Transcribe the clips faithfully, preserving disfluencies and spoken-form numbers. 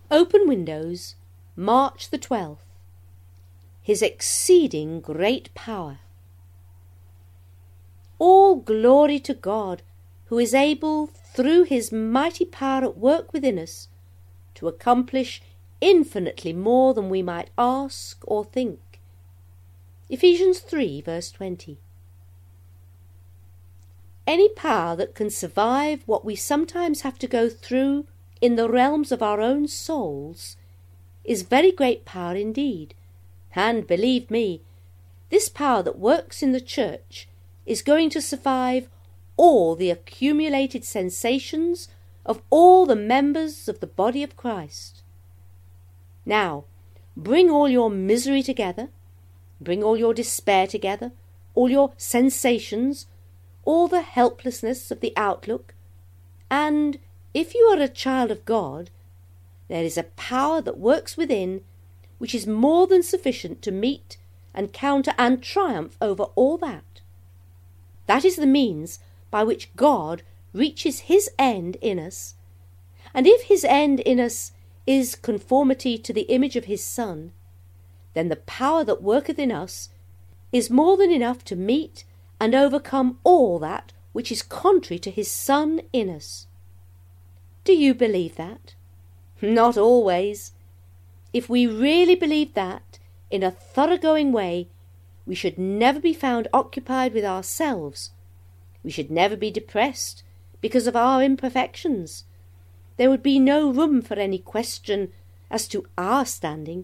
Open Windows, March the twelfth. His exceeding great power. All glory to God, who is able, through his mighty power at work within us, to accomplish infinitely more than we might ask or think. Ephesians three, verse twenty. Any power that can survive what we sometimes have to go through in the realms of our own souls is very great power indeed. And believe me, this power that works in the church is going to survive all the accumulated sensations of all the members of the body of Christ. Now, bring all your misery together, bring all your despair together, all your sensations, all the helplessness of the outlook, and if you are a child of God, there is a power that works within which is more than sufficient to meet and counter and triumph over all that. That is the means by which God reaches his end in us, and if his end in us is conformity to the image of his Son, then the power that worketh in us is more than enough to meet and overcome all that which is contrary to his Son in us. Do you believe that? Not always. If we really believed that, in a thoroughgoing way, we should never be found occupied with ourselves. We should never be depressed because of our imperfections. There would be no room for any question as to our standing.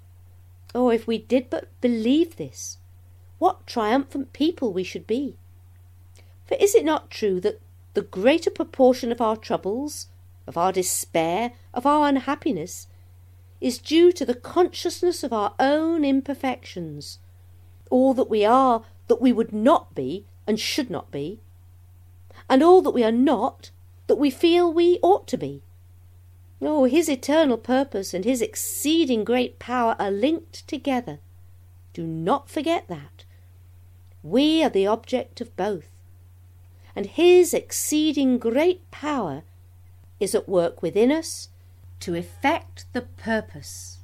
Oh, if we did but believe this, what triumphant people we should be! For is it not true that the greater proportion of our troubles, of our despair, of our unhappiness, is due to the consciousness of our own imperfections, all that we are that we would not be and should not be, and all that we are not that we feel we ought to be? Oh, his eternal purpose and his exceeding great power are linked together. Do not forget that. We are the object of both, and his exceeding great power is at work within us to effect the purpose.